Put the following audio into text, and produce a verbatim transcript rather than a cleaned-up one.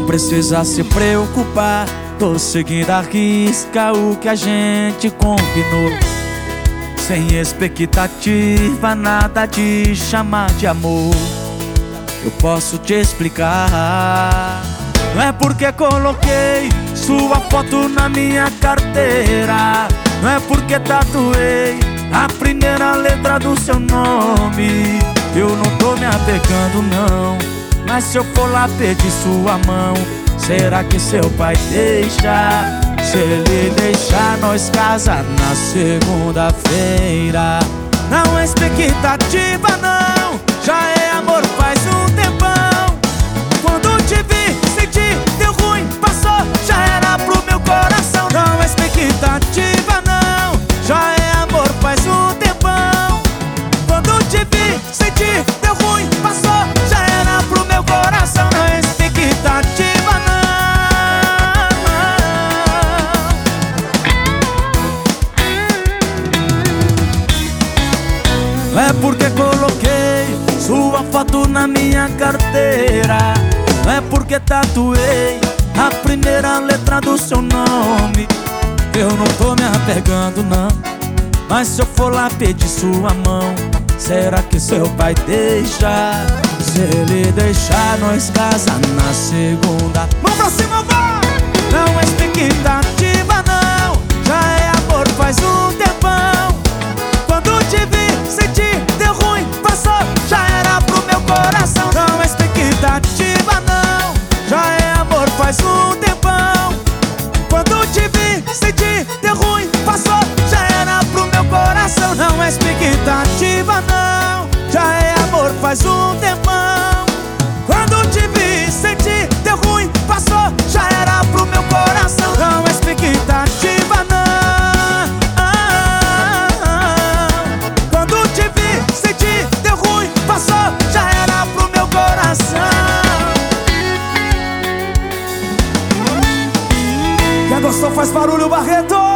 precisa se preocupar, tô seguindo a risca o que a gente combinou. Sem expectativa, nada de chamar de amor. Eu posso te explicar. Não é porque coloquei sua foto na minha carteira, não é porque tatuei a primeira letra do seu nome. Eu não tô me apegando não, mas se eu for lá pedir sua mão, será que seu pai deixa? Se ele deixar, nós casa na segunda-feira. Não é expectativa não, já é amor faz um tempão. Quando te vi, senti, deu ruim, passou, já era pro meu coração. Não é expectativa não, já é amor faz um tempão. Quando te vi, senti, deu ruim, passou, já era pro meu coração. Não é expectativa não. Não é porque coloquei sua foto na minha carteira, não é porque tatuei a primeira letra do seu nome. Eu não tô me apegando não, mas se eu for lá pedir sua mão, será que seu pai deixa? Se ele deixar, nós casa na segunda. Mão pra cima, vai! Não é expectativa não, já é amor faz um tempão. Quando te vi, senti, deu ruim, passou, já era pro meu coração. Não é expectativa não, já é amor faz um tempão. Quando te vi, senti, deu ruim, passou, já era pro meu coração. Não é expectativa não, já é amor faz um tempão. Quando te vi, senti, deu ruim, passou, já era pro meu coração. Não é expectativa não. Quando te vi, senti, deu ruim, passou, já era pro meu coração. Quem gostou faz barulho, Barreto!